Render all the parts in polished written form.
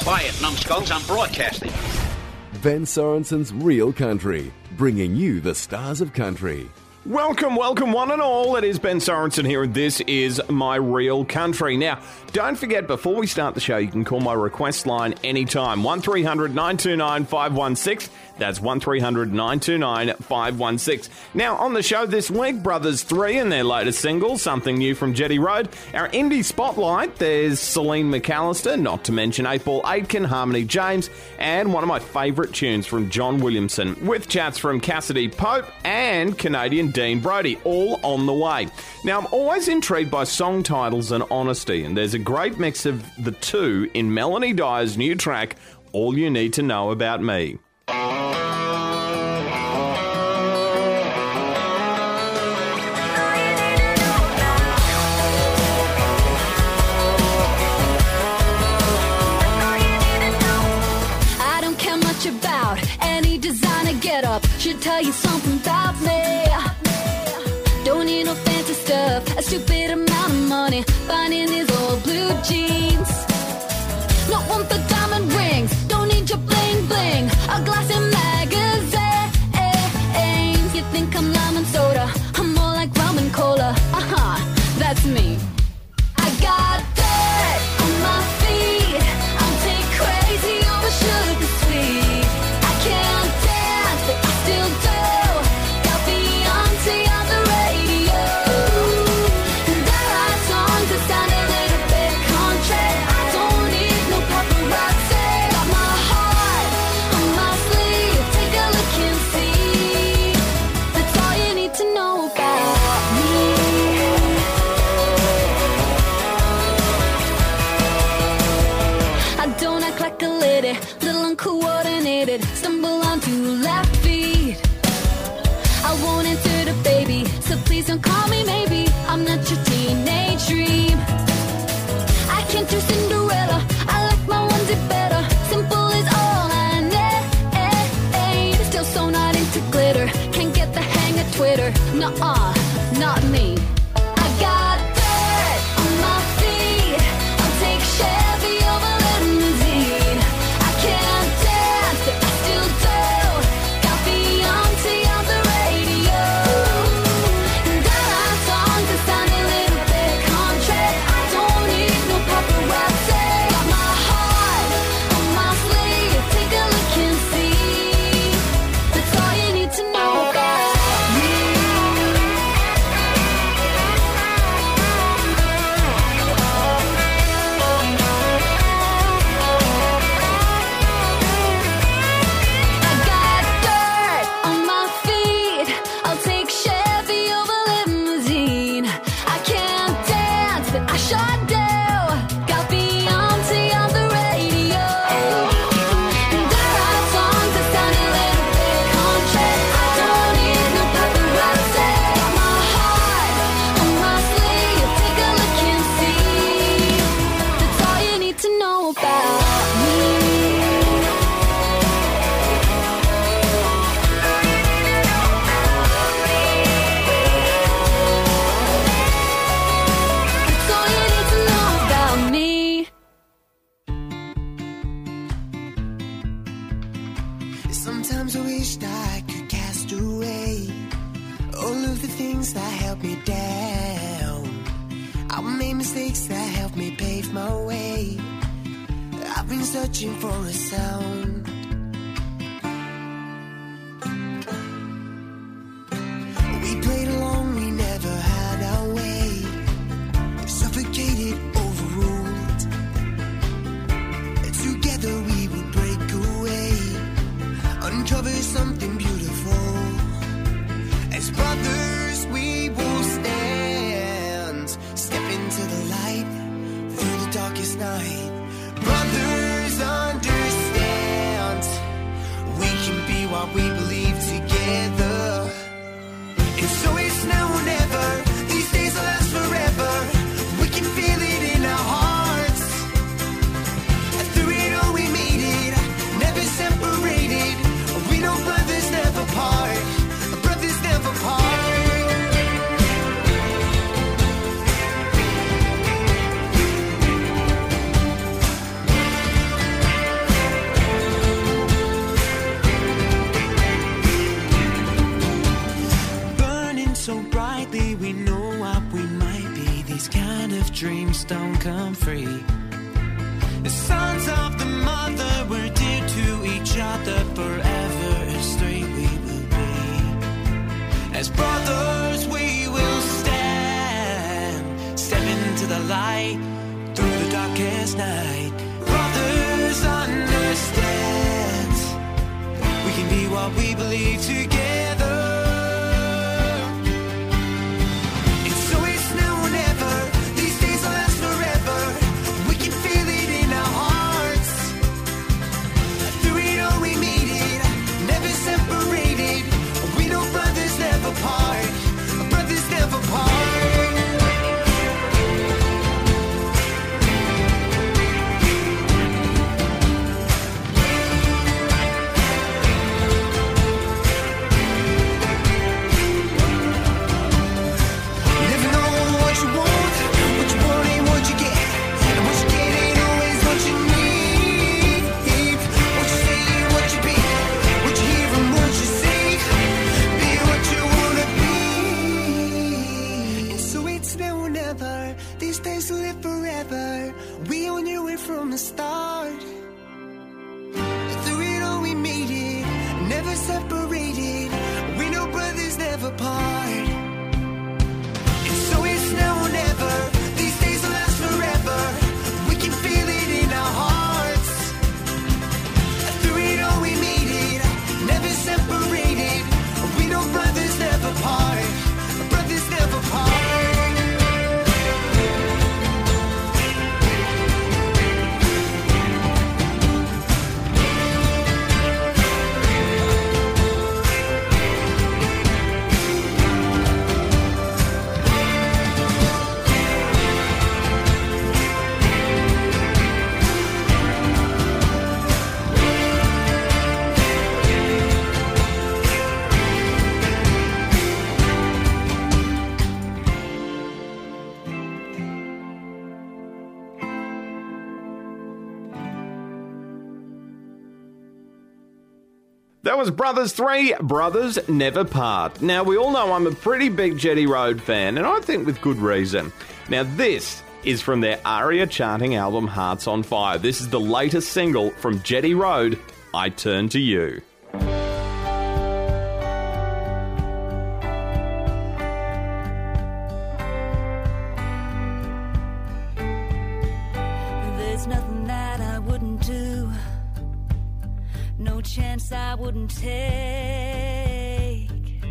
Play it, numbskulls, I'm broadcasting. Ben Sorensen's Real Country, bringing you the stars of country. Welcome, one and all. It is Ben Sorensen here, and this is My Real Country. Now, don't forget, before we start the show, you can call my request line anytime. 1300 929 516. That's 1300 929 516. Now, on the show this week, Brothers 3 and their latest single, Something New from Jetty Road. Our indie spotlight, there's Celine McAllister, not to mention 8-Ball Aitken, Harmony James, and one of my favourite tunes from John Williamson, with chats from Cassidy Pope and Canadian Dean Brody, all on the way. Now, I'm always intrigued by song titles and honesty, and there's a great mix of the two in Melanie Dyer's new track, All You Need to Know About Me. I don't care much about any designer get up. Should tell you something about me. Don't need no fancy stuff, a stupid amount of money, finding these old blue jeans. Not one for diamond rings, don't need your bling bling, a glass in magazines. You think I'm lime and soda, I'm more like rum and cola. That's me. I got dirt on my feet, I'll take crazy over sugar sweet. I can't dance, but I still do. Got Beyonce on the radio, and I write songs that sound a little bit country. I don't need no paparazzi. Got my heart on my sleeve, take a look and see. That's all you need to know about me. I don't act like a lady, little uncoordinated, stumble onto left feet. I won't answer the baby, so please don't call me maybe. I'm not your teenage dream. I can't do Cinderella, I like my onesie better. Simple is all I need. Still so not into glitter, can't get the hang of Twitter. Nuh-uh, not me. I got dirt on my feet, I'll take Chevy over limousine. I can't dance, but I still do. Got Beyonce on the radio, and I write songs that sound a little bit country. I don't need no paparazzi. Got my heart on my sleeve, take a look and see. That's all you need to know about me. I got dirt on my feet, I'll take Chevy over limousine. I can't dance, but I sure do. Got Beyonce on the radio, and I write songs that sound a little bit country. I don't need no paparazzi. Got my heart on my sleeve, take a look and see. That's all you need to know about me. That's all you need to know about me. Sometimes I wished I could cast away all of the things that held me down. I made mistakes that helped me pave my way. I've been searching for a sound. We played along, we never had our way. Suffocated, overruled. Together we would break away, uncover something beautiful. As brothers we will stand, step into the light through the darkest night. Brothers understand, we can be what we believe together. And so it's now or never, these days will last forever. We can feel it in our hearts. Through it all we made it, never separated. We know brothers As brothers we will stand, step into the light through the darkest night. Brothers understand, we can be what we believe together. And so it's now or never, these days will last forever. We can feel it in our hearts. Through it all we made it, never separated. We know brothers never part, brothers never part. These days will live forever. We all knew it from the start. Through it all we made it, never separated. We know brothers never part. And so it's now or never. These days will last forever. We can feel it in our hearts. Through it all we made it, never separated. We know brothers never part. Brothers never part. That was Brothers 3, Brothers Never Part. Now, we all know I'm a pretty big Jetty Road fan, and I think with good reason. Now, this is from their ARIA charting album Hearts on Fire. This is the latest single from Jetty Road, I Turn to You. There's nothing that I wouldn't do, no chance I wouldn't take.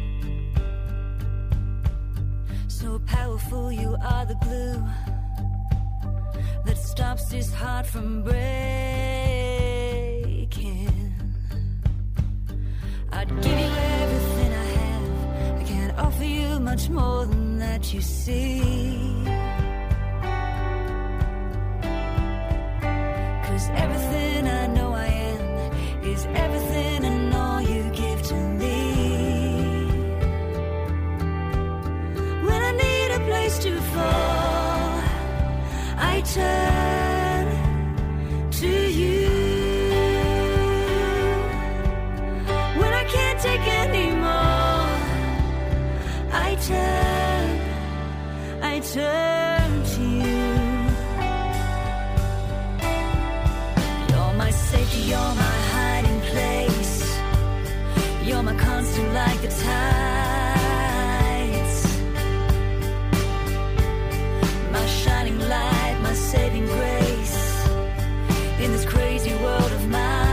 So powerful you are the glue that stops this heart from breaking. I'd give you everything I have, I can't offer you much more than that you see. 'Cause everything I know I am is everything and all you give to me. When I need a place to fall, I turn to you. When I can't take anymore, I turn to you. You're my safety, you're my hiding place. You're my constant like the tides. My shining light, my saving grace in this crazy world of mine.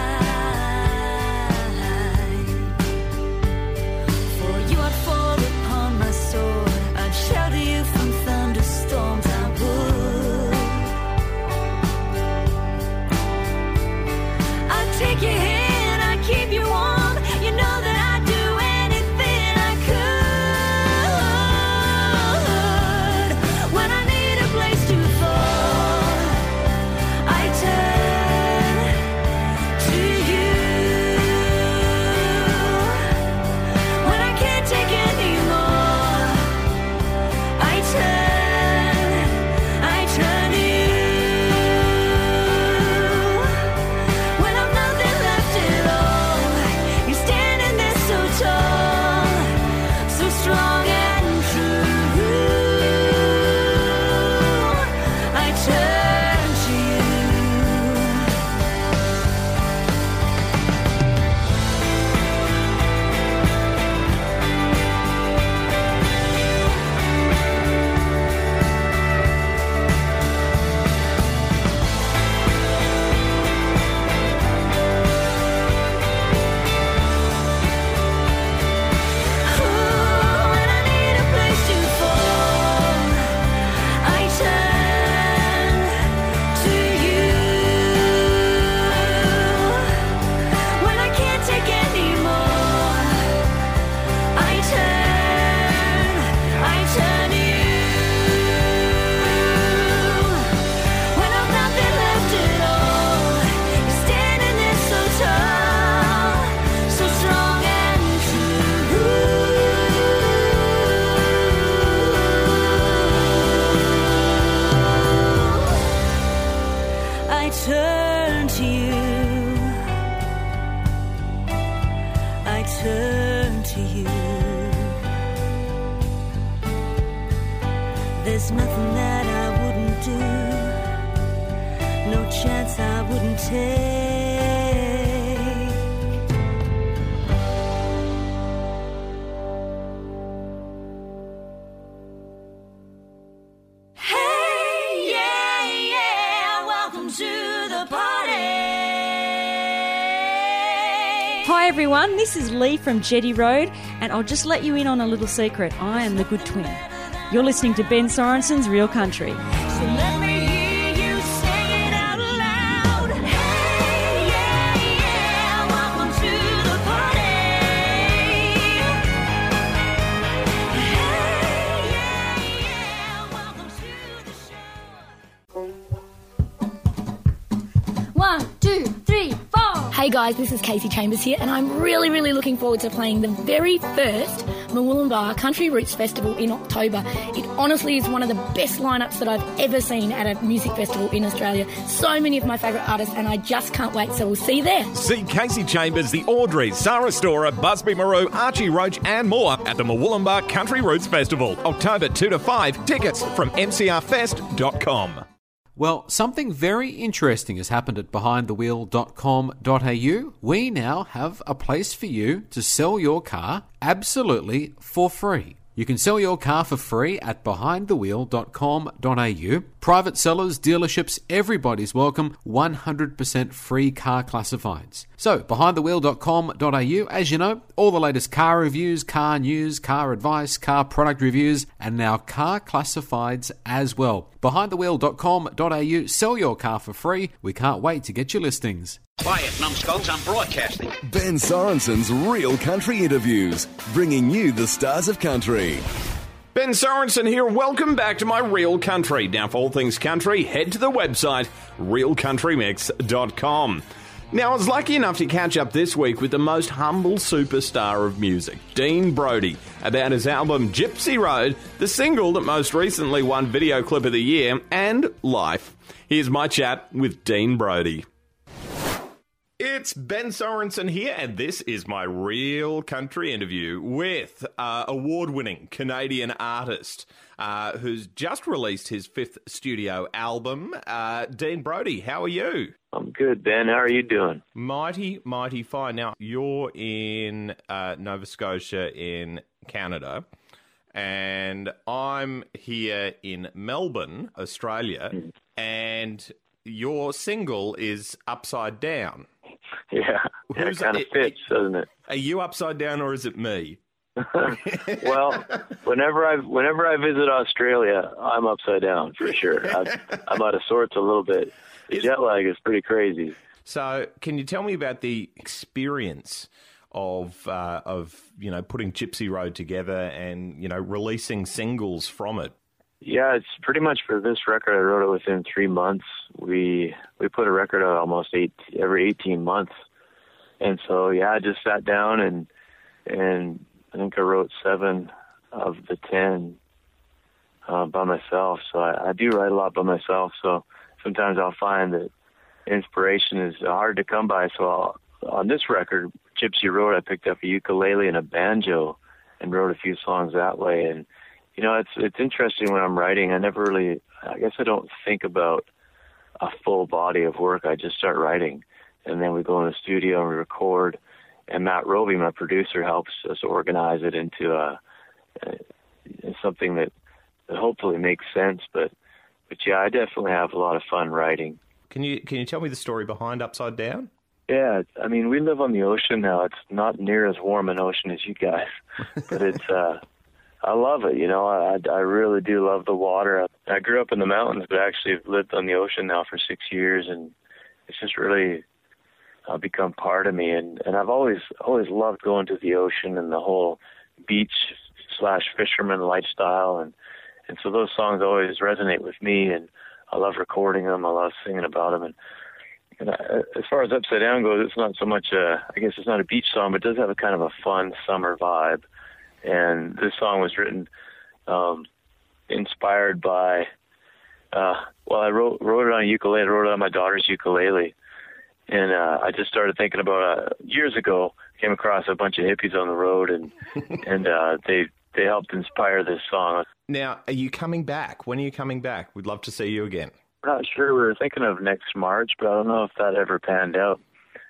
For you I'd fall upon my sword, I'd shelter you from thunderstorms, I would. I'd take your hand, I'd keep you warm. You know that I'd do anything to you. I turn to you. There's nothing that I wouldn't do, no chance I wouldn't take. Hey, yeah, yeah, welcome to the party. Hi everyone, this is Lee from Jetty Road, and I'll just let you in on a little secret. I am the good twin. You're listening to Ben Sorensen's Real Country. So let me hear you sing it out loud. Hey, yeah, yeah, welcome to the party. Hey, yeah, yeah, welcome to the show. 1, 2, 3, 4. Hey guys, this is Casey Chambers here, and I'm really looking forward to playing the very first Murwillumbah Country Roots Festival in October. It honestly is one of the best lineups that I've ever seen at a music festival in Australia. So many of my favourite artists, and I just can't wait, so we'll see you there. See Casey Chambers, the Audreys, Sarah Storer, Busby Maru, Archie Roach and more at the Murwillumbah Country Roots Festival, October 2 to 5. Tickets from mcrfest.com. Well, something very interesting has happened at behindthewheel.com.au. We now have a place for you to sell your car absolutely for free. You can sell your car for free at behindthewheel.com.au. Private sellers, dealerships, everybody's welcome. 100% free car classifieds. So, behindthewheel.com.au, as you know, all the latest car reviews, car news, car advice, car product reviews, and now car classifieds as well. Behindthewheel.com.au, sell your car for free. We can't wait to get your listings. Quiet, numbskulls, I'm broadcasting. Ben Sorensen's Real Country Interviews, bringing you the stars of country. Ben Sorensen here. Welcome back to my Real Country. Now, for all things country, head to the website, realcountrymix.com. Now, I was lucky enough to catch up this week with the most humble superstar of music, Dean Brody, about his album Gypsy Road, the single that most recently won Video Clip of the Year, and life. Here's my chat with Dean Brody. It's Ben Sorensen here, and this is my Real Country interview with award-winning Canadian artist who's just released his 5th studio album. Dean Brody, how are you? I'm good, Ben. How are you doing? Mighty, mighty fine. Now, you're in Nova Scotia in Canada, and I'm here in Melbourne, Australia, and your single is Upside Down. Yeah, it kind of fits, doesn't it? Are you upside down or is it me? Well, whenever I visit Australia, I'm upside down for sure. I'm out of sorts a little bit. The jet lag is pretty crazy. So, can you tell me about the experience of putting Gypsy Road together and releasing singles from it? Yeah, it's pretty much for this record. I wrote it within 3 months. We put a record out almost every 18 months, and so I just sat down and I think I wrote 7 of the 10 by myself. So I do write a lot by myself. So sometimes I'll find that inspiration is hard to come by. So on this record, Gypsy Road, I picked up a ukulele and a banjo and wrote a few songs that way. And it's interesting when I'm writing. I don't think about a full body of work. I just start writing, and then we go in the studio and we record. And Matt Roby, my producer, helps us organize it into something that hopefully makes sense. But yeah, I definitely have a lot of fun writing. Can you tell me the story behind Upside Down? Yeah, I mean, we live on the ocean now. It's not near as warm an ocean as you guys, but it's. I love it, I really do love the water. I grew up in the mountains, but actually have lived on the ocean now for 6 years, and it's just really become part of me. And I've always loved going to the ocean and the whole beach/fisherman lifestyle, and so those songs always resonate with me, and I love recording them. I love singing about them, and as far as Upside Down goes, it's not so much it's not a beach song, but it does have a kind of a fun summer vibe. And this song was written, inspired by, I wrote it on a ukulele. I wrote it on my daughter's ukulele. And I just started thinking about years ago. Came across a bunch of hippies on the road, and they helped inspire this song. Now, are you coming back? When are you coming back? We'd love to see you again. We're not sure. We were thinking of next March, but I don't know if that ever panned out.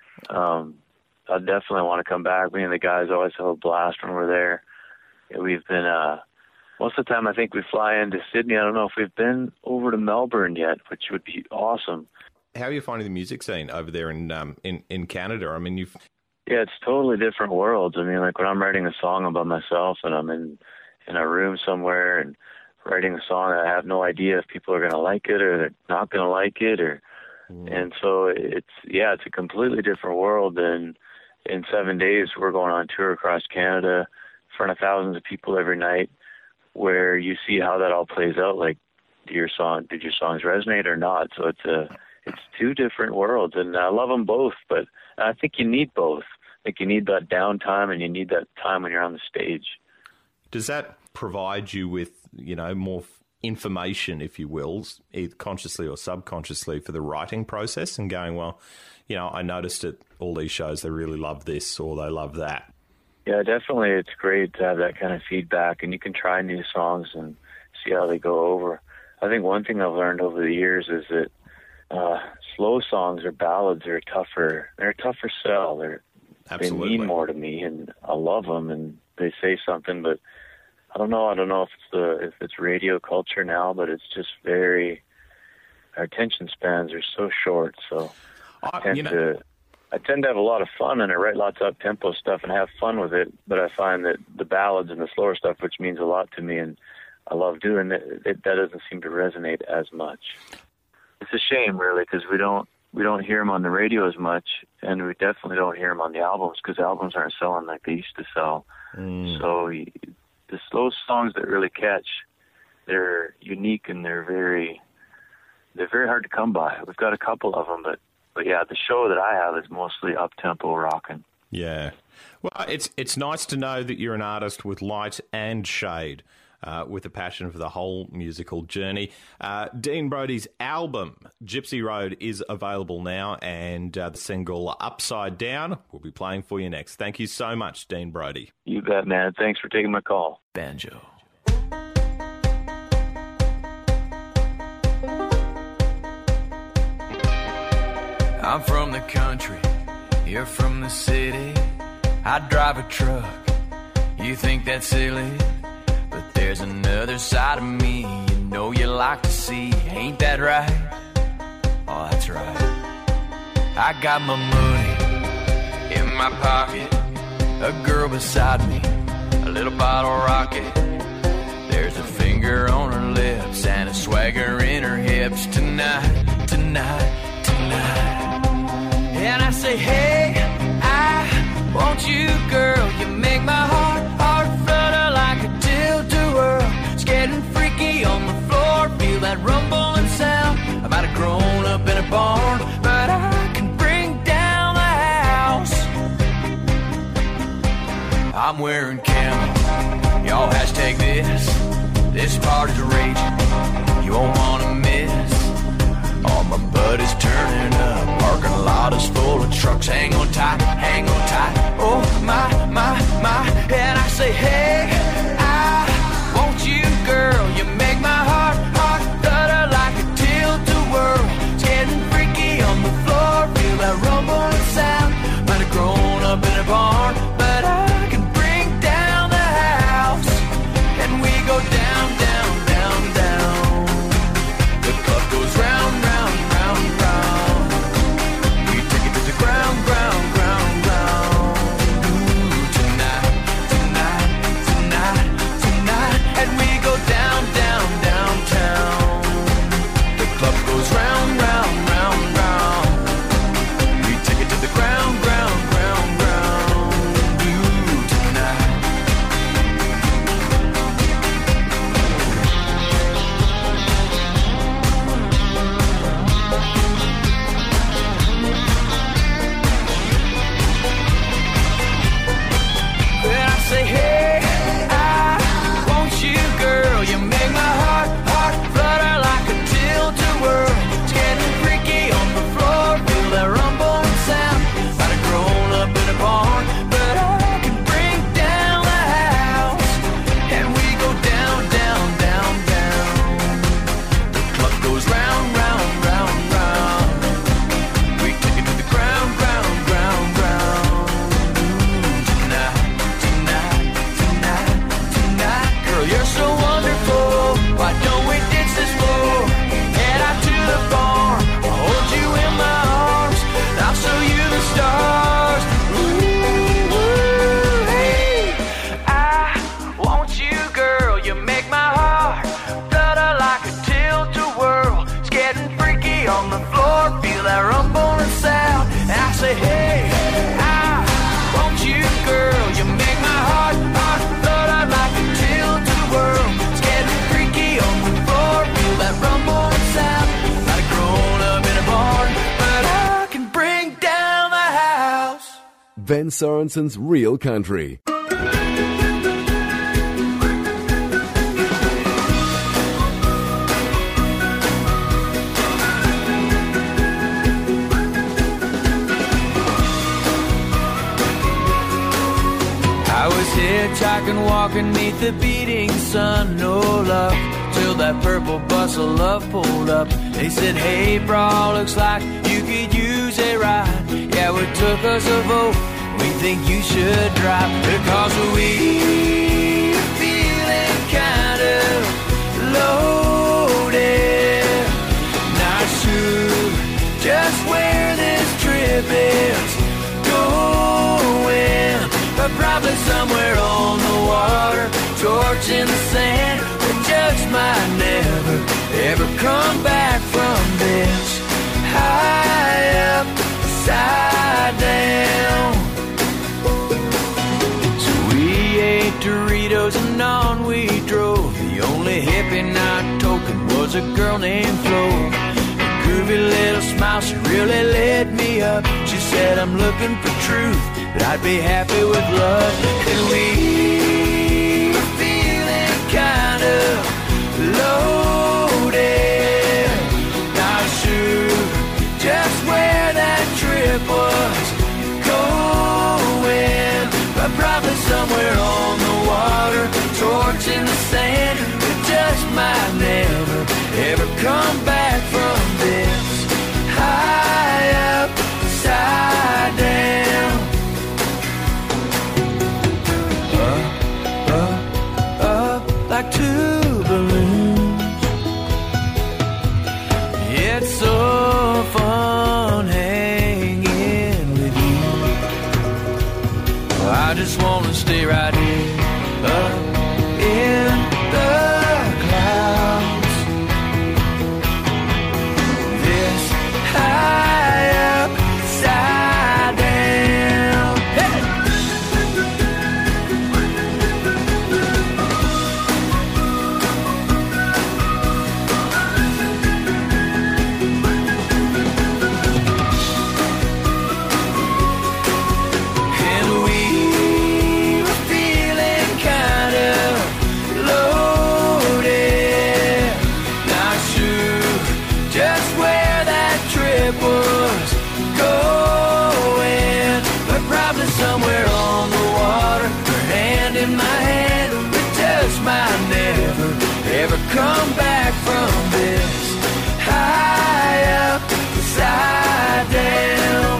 I definitely want to come back. Me and the guys always have a blast when we're there. We've been most of the time. I think we fly into Sydney. I don't know if we've been over to Melbourne yet, which would be awesome. How are you finding the music scene over there in Canada? I mean, Yeah, it's totally different worlds. I mean, like when I'm writing a song about myself and I'm in a room somewhere and writing a song, I have no idea if people are going to like it or they're not going to like it, and so it's a completely different world. Than in 7 days, we're going on tour across Canada in front of thousands of people every night, where you see how that all plays out. Like, did your songs resonate or not? So it's two different worlds, and I love them both, but I think you need both. I think you need that downtime and you need that time when you're on the stage. Does that provide you with, more information, if you will, either consciously or subconsciously, for the writing process and going, well, I noticed at all these shows they really love this or they love that? Yeah, definitely. It's great to have that kind of feedback, and you can try new songs and see how they go over. I think one thing I've learned over the years is that slow songs or ballads are tougher. They're a tougher sell. They mean more to me, and I love them, and they say something. But I don't know. I don't know if it's radio culture now, but it's just our attention spans are so short. So I tend to have a lot of fun, and I write lots of up-tempo stuff and have fun with it. But I find that the ballads and the slower stuff, which means a lot to me, and I love doing it, that doesn't seem to resonate as much. It's a shame, really, because we don't hear them on the radio as much, and we definitely don't hear them on the albums, because albums aren't selling like they used to sell. So the slow songs that really catch, they're unique and they're very hard to come by. We've got a couple of them, but yeah, the show that I have is mostly up-tempo rocking. Yeah. Well, it's nice to know that you're an artist with light and shade, with a passion for the whole musical journey. Dean Brody's album, Gypsy Road, is available now, and the single Upside Down will be playing for you next. Thank you so much, Dean Brody. You bet, man. Thanks for taking my call. Banjo. I'm from the country, you're from the city. I drive a truck, you think that's silly, but there's another side of me you like to see. Ain't that right? Oh, that's right. I got my money in my pocket, a girl beside me, a little bottle rocket. There's a finger on her lips and a swagger in her hips. Tonight, tonight, tonight. And I say, hey, I want you, girl. You make my heart flutter like a tilt-a-whirl. It's getting freaky on the floor. Feel that rumbling sound. I might have grown up in a barn, but I can bring down the house. I'm wearing camo. Y'all hashtag this party's raging. You won't want to miss. All my buddies turning up. Parking lot is full of trucks. Hang on tight, hang on tight. Oh, my. And I say, hey, I want you, girl. You make my heart flutter like a tilt-a-whirl. It's getting freaky on the floor. Feel that rumbling sound. Might have grown up in a barn, but I can bring down the house. And we go down, down, down, down. The club goes round, round, round, round. We take it to the ground, ground, ground, ground. Ooh, Ben Sorensen's Real Country. I was hitchhiking, walking neath the beating sun, no luck, till that purple bus of love pulled up. They said, hey, bro, looks like you could use a ride. Yeah, it took us a vote, we think you should drive. Because we feeling kind of loaded. Not sure just where this trip is going, but probably somewhere on the water, torch in the sand. We just might never, ever come back from this. High up, side down. So we ate Doritos and on we drove. The only hippie not token was a girl named Flo. A groovy little smile, she really lit me up. She said, I'm looking for truth, but I'd be happy with love. And we were feeling kind of loaded. Not sure just where that trip was going, but probably somewhere on the water, torch in the sand. We just might never, ever come back from this. High up, side down. Up like two balloons. It's so fun hanging with you. I just wanna stay right here, up in the clouds. This high up, side down. Hey! And we were feeling kind of loaded. Not sure just where that trip was going, but probably somewhere on the water. Her hand in my hand, we just might never, ever come back from this. High up, side down.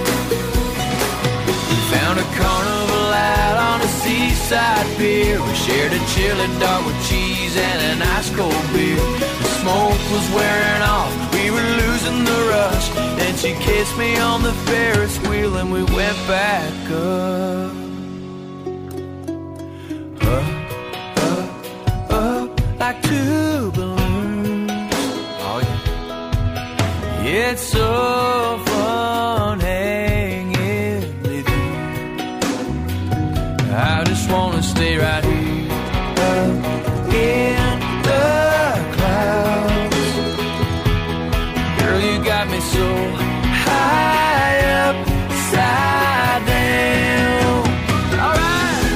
Found a carnival out on a seaside pier. We shared a chili dog with cheese and an ice cold beer. The smoke was wearing off, we were losing the rush. Then she kissed me on the Ferris wheel and we went back up. Up like two balloons. Oh yeah. It's so fun hanging with you. I just wanna stay right here, up in the clouds. Girl, you got me so high up, side down. All right.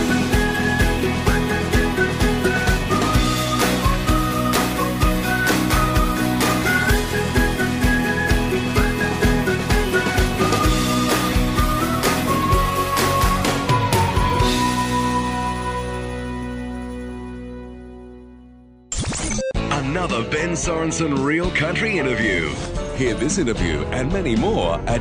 Another Ben Sorensen Real Country interview. Hear this interview and many more at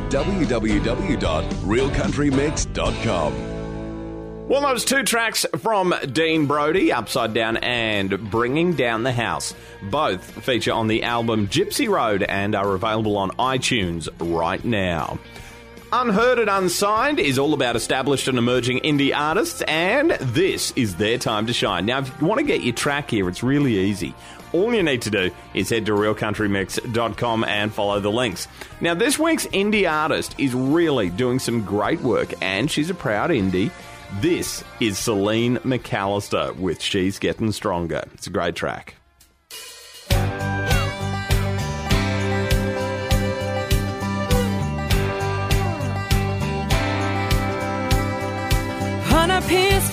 www.realcountrymix.com. Well, those two tracks from Dean Brody, Upside Down and Bringing Down the House, both feature on the album Gypsy Road and are available on iTunes right now. Unheard and Unsigned is all about established and emerging indie artists, and this is their time to shine. Now, if you want to get your track here, it's really easy. All you need to do is head to realcountrymix.com and follow the links. Now, this week's indie artist is really doing some great work, and she's a proud indie. This is Celine McAllister with She's Getting Stronger. It's a great track.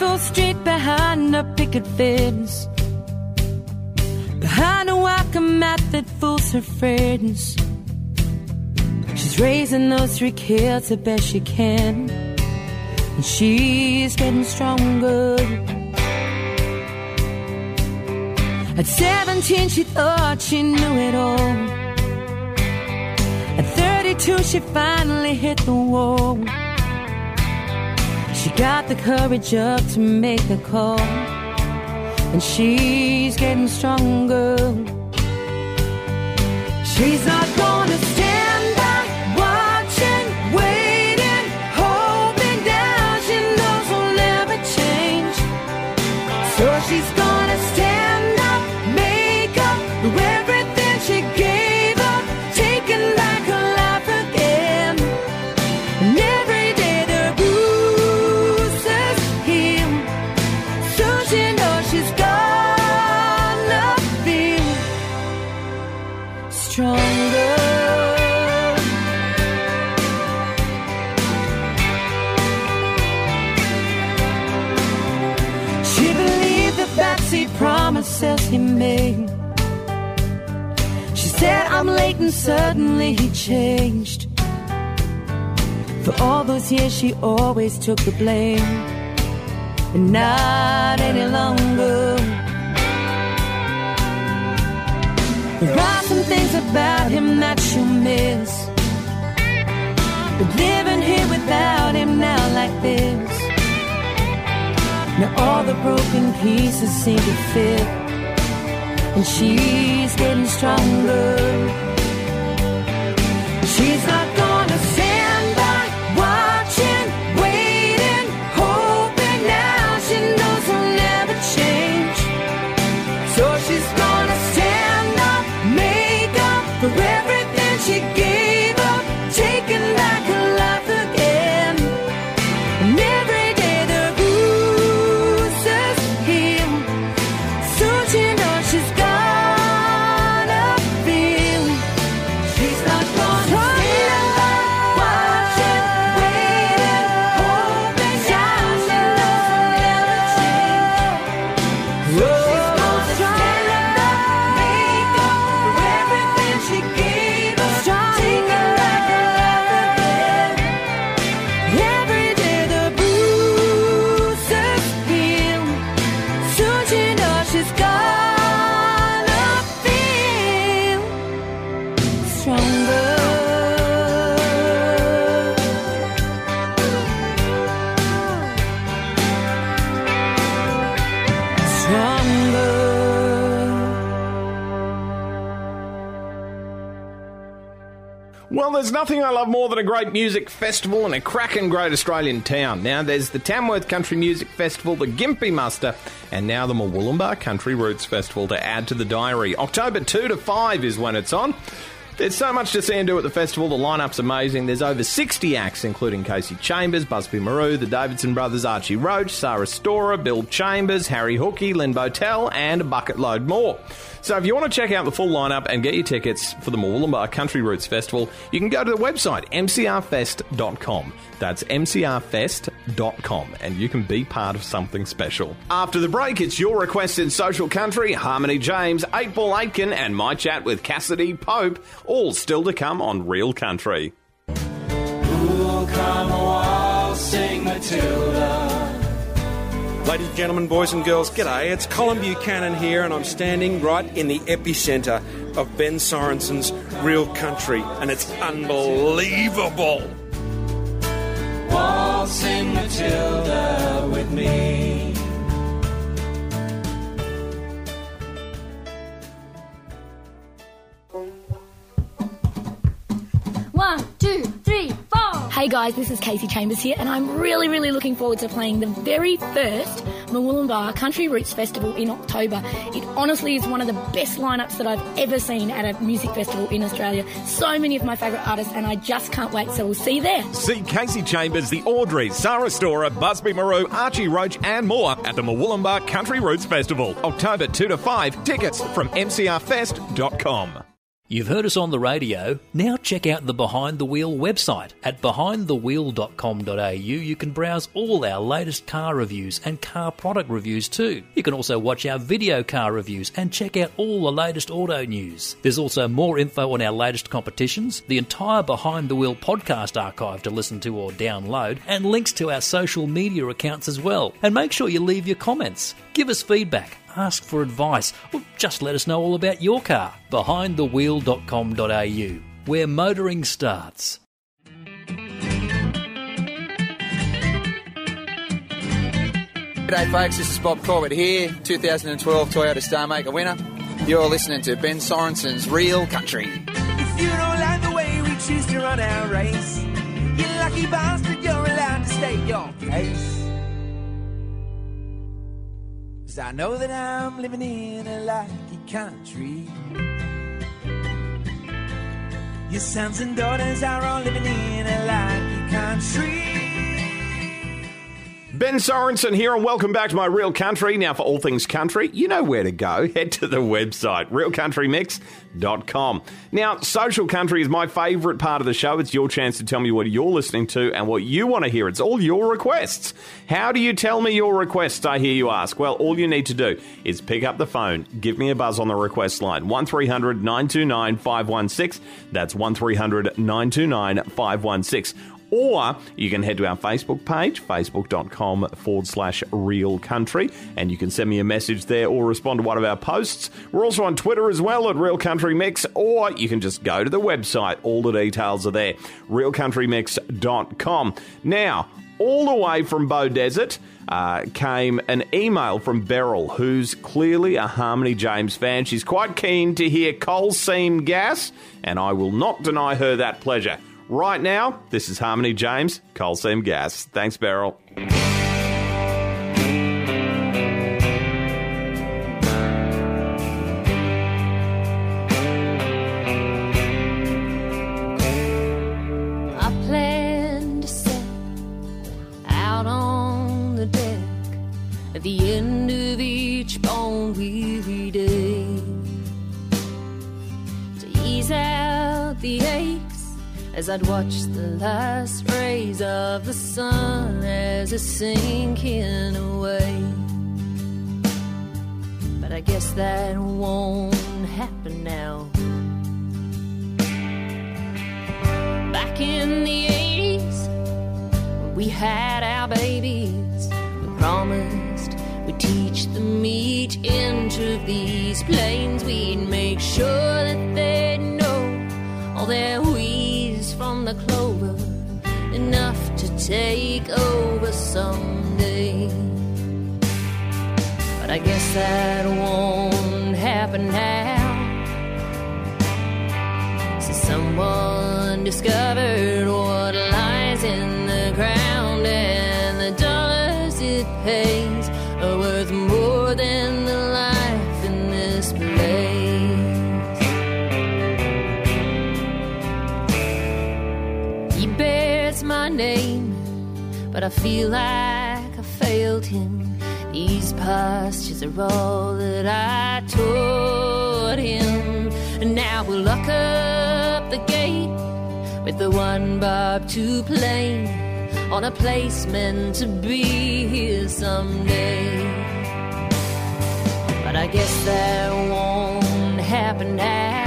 Full street behind a picket fence, behind a welcome mat that fools her friends. She's raising those 3 kids the best she can, and she's getting stronger. At 17 she thought she knew it all. At 32 she finally hit the wall. She got the courage up to make the call, and she's getting stronger. She's not gonna stand back, watching, waiting, hoping down. She knows will never change, so she's gonna stand up, make up for everything she gave up, taking back her life again. And every day the bruises heal, so she knows she's gonna feel stronger. She believed the backseat promises he made. She said, I'm late, and suddenly he changed. For all those years she always took the blame, and not any longer. There are some things about him that she'll miss, but living here without him now like this, now all the broken pieces seem to fit, and she's getting stronger. She's not gonna stand back, watching, waiting, hoping now. She knows he'll never change, so she's gonna stand up, make up for everything she gave up, taking back her life again. And every day the bruises heal, so she knows she's gonna feel. She's not gonna stand back, watching, waiting, hoping down. She knows he'll never change, so she's gonna stand up, make up for everything she gave up, taking back her life again. Every day the bruises heal, so she knows she's gonna feel stronger. Well, there's nothing I love more than a great music festival and a cracking great Australian town. Now, there's the Tamworth Country Music Festival, the Gympie Muster, and now the Murwillumbah Country Roots Festival to add to the diary. October 2 to 5 is when it's on. There's so much to see and do at the festival. The lineup's amazing. There's over 60 acts, including Casey Chambers, Busby Marou, the Davidson Brothers, Archie Roach, Sarah Storer, Bill Chambers, Harry Hookey, Lynn Botel, and a bucket load more. So if you want to check out the full lineup and get your tickets for the Murwillumbah Country Roots Festival, you can go to the website mcrfest.com. That's mcrfest.com, and you can be part of something special. After the break, it's your requested social country, Harmony James, 8-Ball Aitken, and my chat with Cassidy Pope, all still to come on Real Country. Ooh, come waltzing Matilda. Ladies and gentlemen, boys and girls, g'day. It's Colin Buchanan here, and I'm standing right in the epicentre of Ben Sorenson's Real Country, and it's unbelievable. Waltzing Matilda with me. One, two, three, four. Hey guys, this is Casey Chambers here, and I'm really looking forward to playing the very first Murwillumbah Country Roots Festival in October. It honestly is one of the best lineups that I've ever seen at a music festival in Australia. So many of my favourite artists, and I just can't wait, so we'll see you there. See Casey Chambers, the Audreys, Sarah Storer, Busby Marou, Archie Roach and more at the Murwillumbah Country Roots Festival, October 2 to 5. Tickets from mcrfest.com. You've heard us on the radio. Now check out the Behind the Wheel website. At behindthewheel.com.au you can browse all our latest car reviews and car product reviews too. You can also watch our video car reviews and check out all the latest auto news. There's also more info on our latest competitions, the entire Behind the Wheel podcast archive to listen to or download, and links to our social media accounts as well. And make sure you leave your comments. Give us feedback. Ask for advice, or just let us know all about your car. Behindthewheel.com.au, where motoring starts. G'day folks, this is Bob Corbett here, 2012 Toyota Star Maker winner. You're listening to Ben Sorensen's Real Country. If you don't like the way we choose to run our race, you lucky bastard, you're allowed to state your place. 'Cause I know that I'm living in a lucky country. Your sons and daughters are all living in a lucky country. Ben Sorensen here, and welcome back to my Real Country. Now, for all things country, you know where to go. Head to the website, realcountrymix.com. Now, social country is my favourite part of the show. It's your chance to tell me what you're listening to and what you want to hear. It's all your requests. How do you tell me your requests, I hear you ask? Well, all you need to do is pick up the phone, give me a buzz on the request line, 1300 929 516. That's 1300 929 516. Or you can head to our Facebook page, facebook.com/Real Country, and you can send me a message there or respond to one of our posts. We're also on Twitter as well at Real Country Mix, or you can just go to the website. All the details are there, realcountrymix.com. Now, all the way from Bow Desert came an email from Beryl, who's clearly a Harmony James fan. She's quite keen to hear Coal Seam Gas, and I will not deny her that pleasure. Right now, this is Harmony James, Coal Seam Gas. Thanks, Beryl. I plan to sit out on the deck at the end of each bone weary day to ease out the aches as I'd watch the last rays of the sun as it's sinking away. But I guess that won't happen now. Back in the 80s, when we had our babies, we promised we'd teach them each inch of these plains. We'd make sure that they'd know all their weeds from the clover, enough to take over someday. But I guess that won't happen now. So someone discovered what lies in the ground, and the dollars it pays are worth more than the life in this place. He bears my name, but I feel like I failed him. These pastures are all that I taught him. And now we'll lock up the gate with the one barb too plain on a place meant to be here someday. But I guess that won't happen now.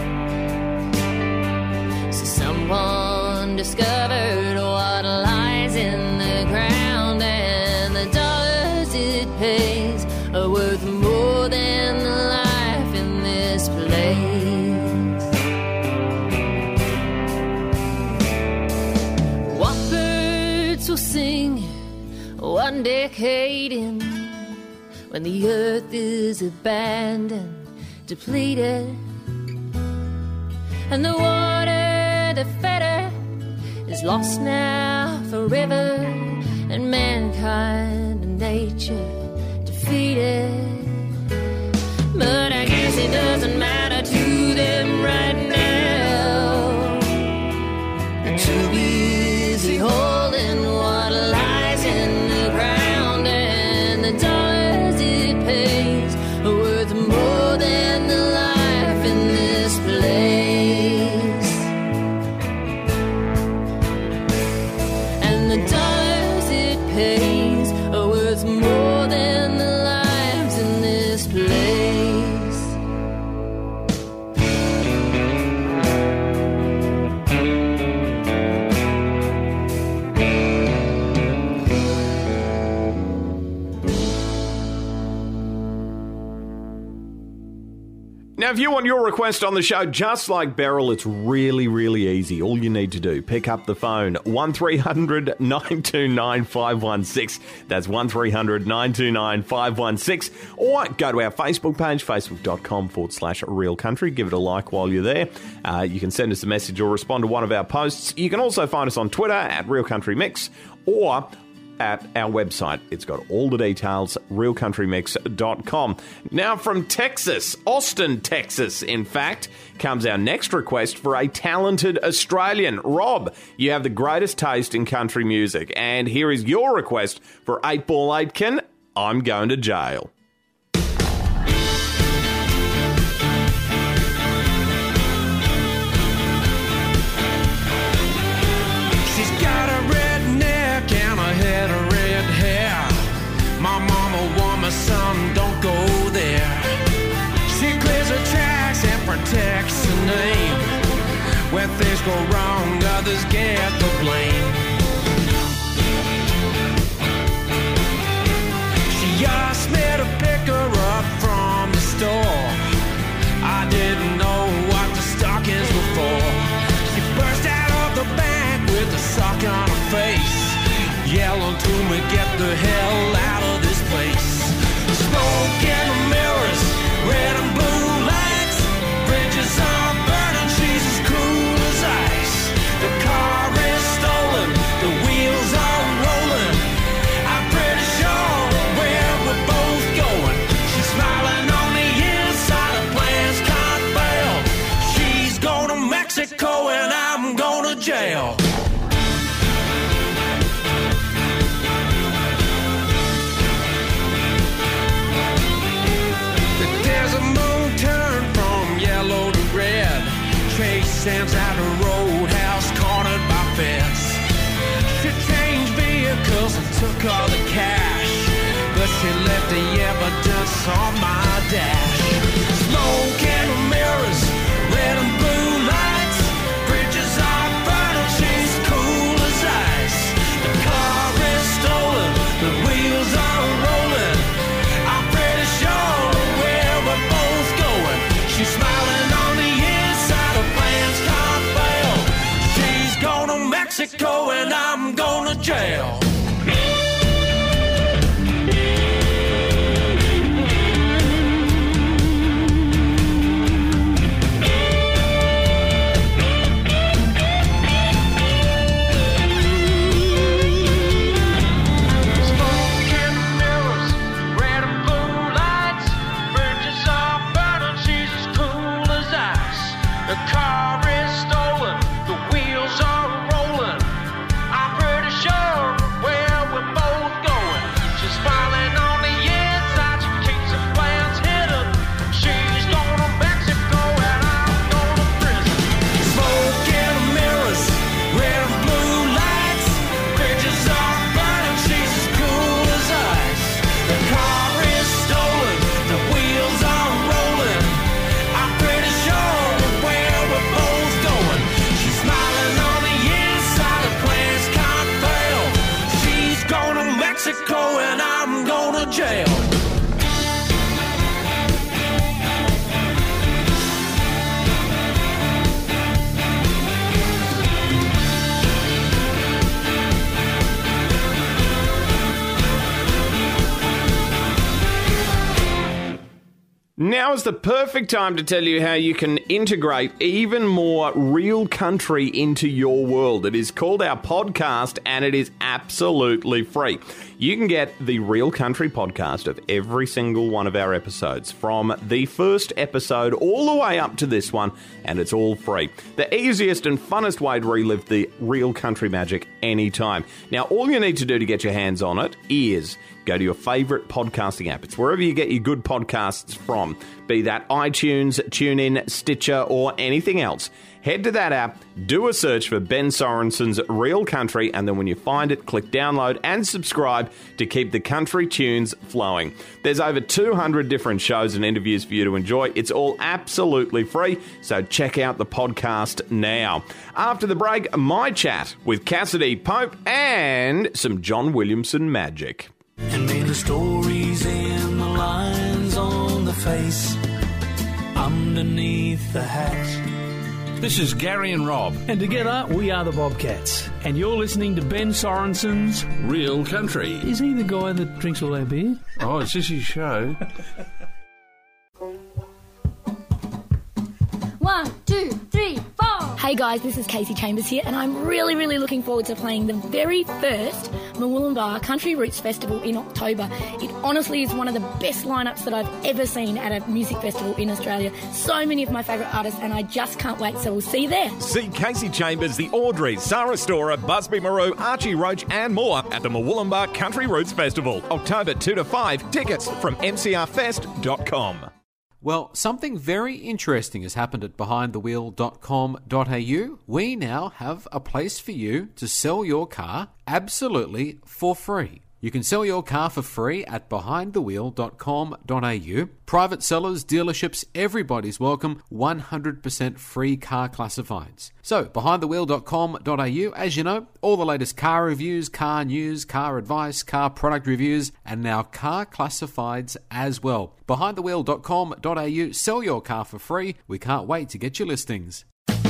So someone discovered what lies in the ground, and the dollars it pays are worth more than the life in this place. What birds will sing one decade in, when the earth is abandoned, depleted, and the water that fed her is lost now forever, and mankind and nature defeated. But I guess it doesn't matter to them right now. They're too busy holding what lies in the ground, and the dollars it pays are worth more than the life in this place. Now, if you want your request on the show, just like Beryl, it's really, really easy. All you need to do, pick up the phone, 1300 929 516. That's 1300 929 516. Or go to our Facebook page, facebook.com/Real Country. Give it a like while you're there. You can send us a message or respond to one of our posts. You can also find us on Twitter at Real Country Mix or at our website. It's got all the details, realcountrymix.com. Now from Texas, Austin, Texas, in fact, comes our next request for a talented Australian. Rob, you have the greatest taste in country music, and here is your request for 8-Ball Aitken, I'm Going to Jail. She's got a red neck and a head of red hair. My mama warned my son, don't go there. She clears her tracks and protects her name. When things go wrong, others get the blame. She asked me to pick her up from the store. I didn't know what the stockings were for. She burst out of the bank with a sock on her face, yelling to me, get the hell out of this place. Smoke in the mirrors, red and blue lights, bridges are burning, she's as cool as ice. The car is stolen, the wheels are rolling, I'm pretty sure where we're both going. She's smiling on the inside, her plans can't fail. She's going to Mexico and I'm going to jail. There's a moon turn from yellow to red. Chase stands at a roadhouse cornered by fence. She changed vehicles and took all the cash, but she left the evidence on my dash. Smoke in the mirrors, red and blue lights, bridges are burning, she's cool as ice. The car is stolen, the wheels are rolling, I'm pretty sure where we're both going. She's smiling on the inside, her plans can't fail. She's going to Mexico and I'm going to jail. Now is the perfect time to tell you how you can integrate even more real country into your world. It is called our podcast, and it is absolutely free. You can get the Real Country podcast of every single one of our episodes, from the first episode all the way up to this one, and it's all free. The easiest and funnest way to relive the Real Country magic anytime. Now, all you need to do to get your hands on it is go to your favourite podcasting app. It's wherever you get your good podcasts from, be that iTunes, TuneIn, Stitcher, or anything else. Head to that app, do a search for Ben Sorensen's Real Country, and then when you find it, click download and subscribe to keep the country tunes flowing. There's over 200 different shows and interviews for you to enjoy. It's all absolutely free, so check out the podcast now. After the break, my chat with Cassidy Pope and some John Williamson magic. And many stories in the lines on the face. I'm underneath the hat. This is Gary and Rob. And together, we are the Bobcats. And you're listening to Ben Sorensen's Real Country. Is he the guy that drinks all our beer? Oh, is this his show? 1, 2, 3, 4. Hey guys, this is Casey Chambers here, and I'm really looking forward to playing the very first Murwillumbah Country Roots Festival in October. It honestly is one of the best lineups that I've ever seen at a music festival in Australia. So many of my favourite artists, and I just can't wait, so we'll see you there. See Casey Chambers, the Audreys, Sarah Storer, Busby Moreau, Archie Roach and more at the Murwillumbah Country Roots Festival, October 2 to 5. Tickets from mcrfest.com. Well, something very interesting has happened at behindthewheel.com.au. We now have a place for you to sell your car absolutely for free. You can sell your car for free at behindthewheel.com.au. Private sellers, dealerships, everybody's welcome. 100% free car classifieds. So, behindthewheel.com.au, as you know, all the latest car reviews, car news, car advice, car product reviews, and now car classifieds as well. Behindthewheel.com.au, sell your car for free. We can't wait to get your listings.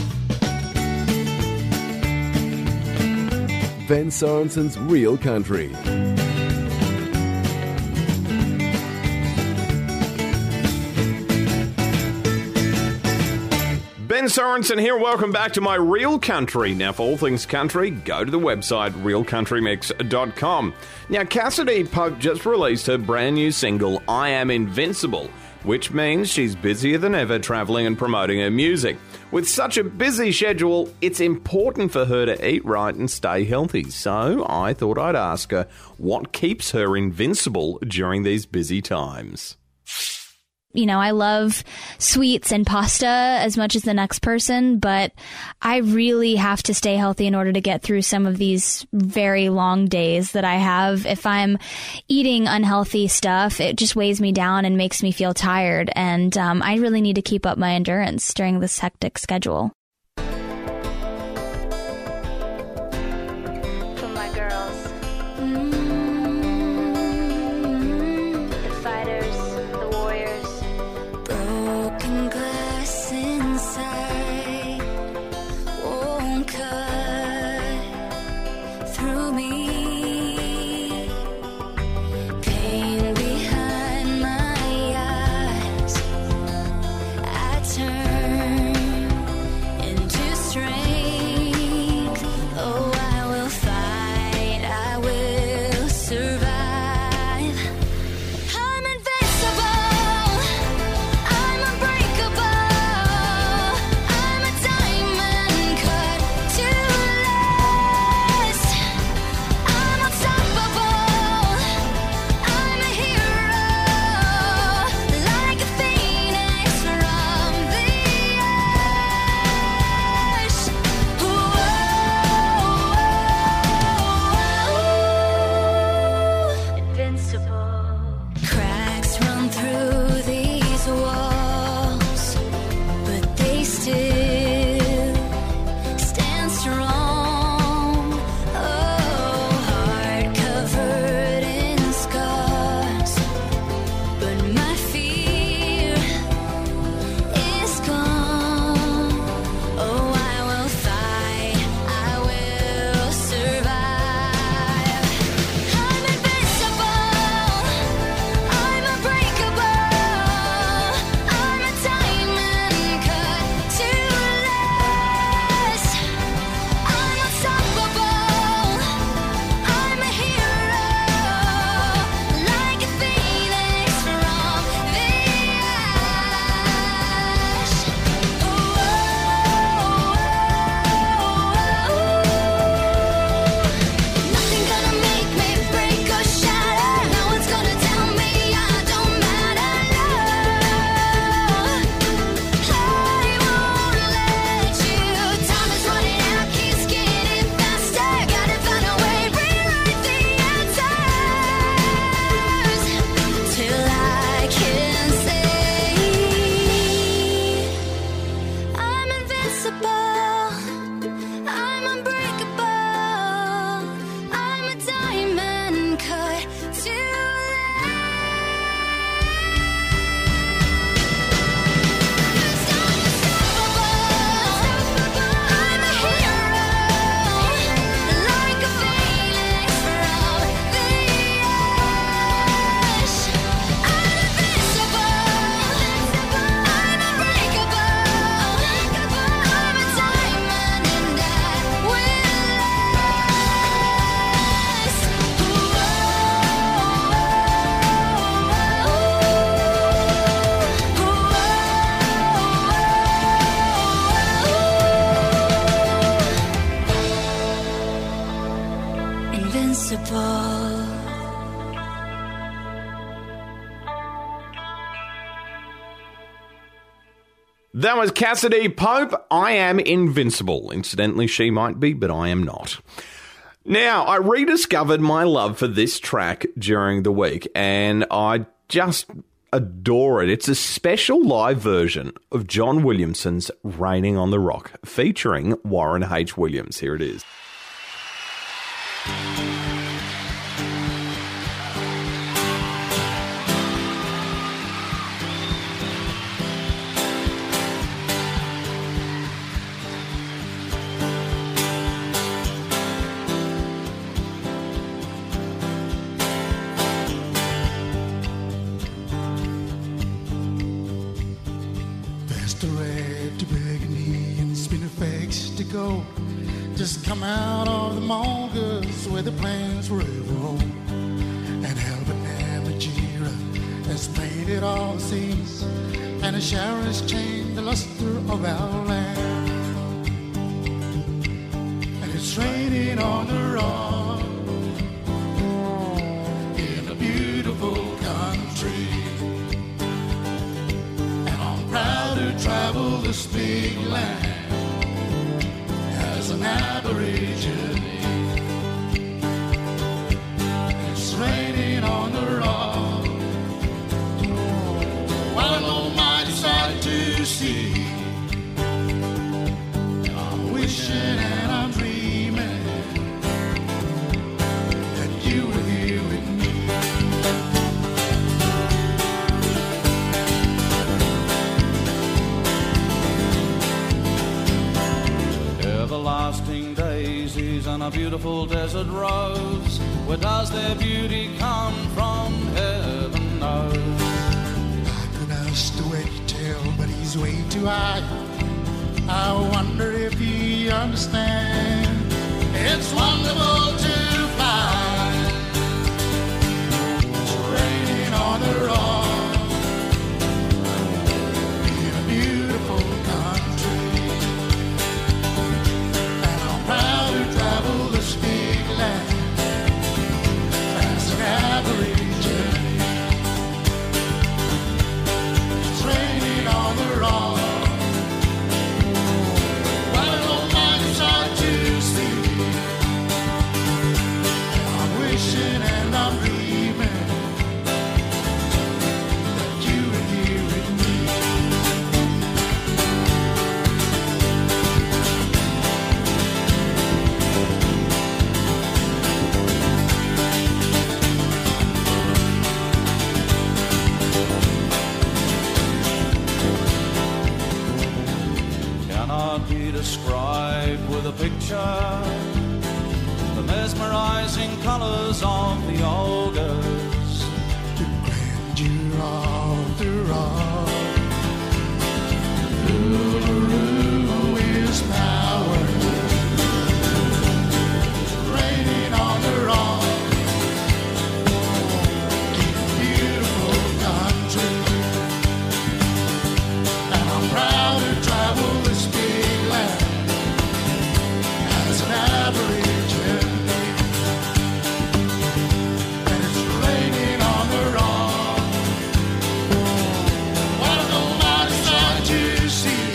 Ben Sorensen's Real Country. Ben Sorensen here. Welcome back to my Real Country. Now, for all things country, go to the website realcountrymix.com. Now, Cassidy Pope just released her brand new single, I Am Invincible, which means she's busier than ever travelling and promoting her music. With such a busy schedule, it's important for her to eat right and stay healthy. So I thought I'd ask her what keeps her invincible during these busy times. You know, I love sweets and pasta as much as the next person, but I really have to stay healthy in order to get through some of these very long days that I have. If I'm eating unhealthy stuff, it just weighs me down and makes me feel tired. And I really need to keep up my endurance during this hectic schedule. For my girls. The fighters, the warriors. Broken glass inside won't cut through me. Pain behind my eyes, I turn into strength. Oh, I will fight, I will survive. I'm invincible, I'm unbreakable, I'm a diamond cut to last. I invincible. That was Cassidy Pope. I am invincible. Incidentally, she might be, but I am not. Now, I rediscovered my love for this track during the week, and I just adore it. It's a special live version of John Williamson's Raining on the Rock, featuring Warren H. Williams. Here it is. Just come out of the mongoose where the plains were ever home. And Albert Namatjira has painted all the seas, and a shower has changed the luster of our land. And it's raining on the rock in a beautiful country. And I'm proud to travel this big land as an Aborigine. It's raining on the rock, what an almighty sight to see. I'm wishing and I'm dreaming that you were here with me. Everlasting daisies and a beautiful desert rose, where does their beauty come from? Heaven knows. I could ask the way to tell, but he's way too high. I wonder if he understands. It's wonderful to fly. It's raining on the rock in a beautiful country. And I'm proud to travel this big land as an Aborigine. It's raining on the rock. What an almighty sight to see. I'm wishing and I'm dreaming that you were here with me. Cannot be described with a picture, the mesmerizing colors of the ogres. Grandeur of the rock. Uluru is power. Raining on the rock. Beautiful country. And I'm proud to travel this big land as an Aborigine. And it's raining on the rock. What an almighty sight to see.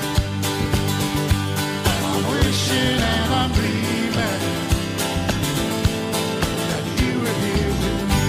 And I'm wishing and I'm dreaming that you were here with me.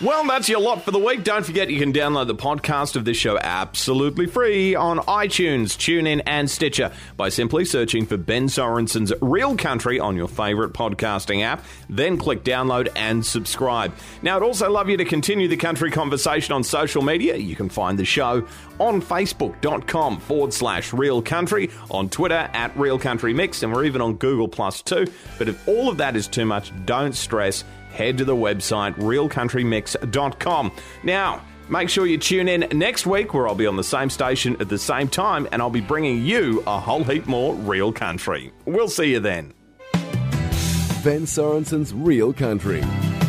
Well, that's your lot for the week. Don't forget you can download the podcast of this show absolutely free on iTunes, TuneIn and Stitcher by simply searching for Ben Sorensen's Real Country on your favourite podcasting app. Then click download and subscribe. Now, I'd also love you to continue the country conversation on social media. You can find the show on Facebook.com/Real Country, on Twitter @Real Country Mix, and we're even on Google Plus too. But if all of that is too much, don't stress. Head to the website realcountrymix.com. Now, make sure you tune in next week where I'll be on the same station at the same time and I'll be bringing you a whole heap more real country. We'll see you then. Ben Sorensen's Real Country.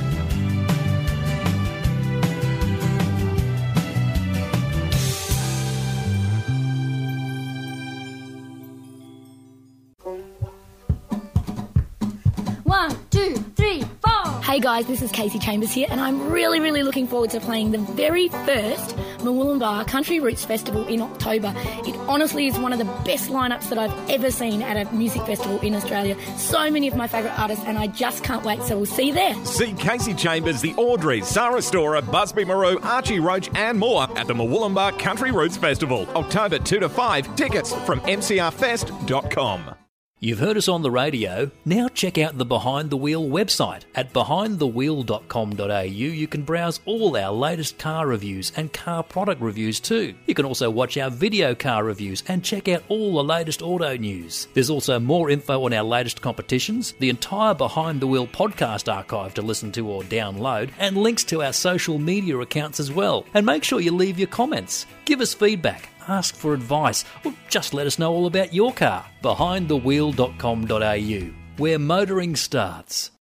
Hey guys, this is Casey Chambers here, and I'm really, really looking forward to playing the very first Murwillumbah Country Roots Festival in October. It honestly is one of the best lineups that I've ever seen at a music festival in Australia. So many of my favourite artists, and I just can't wait, so we'll see you there. See Casey Chambers, the Audreys, Sarah Storer, Busby Moreau, Archie Roach and more at the Murwillumbah Country Roots Festival, October 2 to 5. Tickets from mcrfest.com. You've heard us on the radio. Now check out the Behind the Wheel website. At behindthewheel.com.au you can browse all our latest car reviews and car product reviews too. You can also watch our video car reviews and check out all the latest auto news. There's also more info on our latest competitions, the entire Behind the Wheel podcast archive to listen to or download, and links to our social media accounts as well. And make sure you leave your comments. Give us feedback. Ask for advice, or just let us know all about your car. Behindthewheel.com.au, where motoring starts.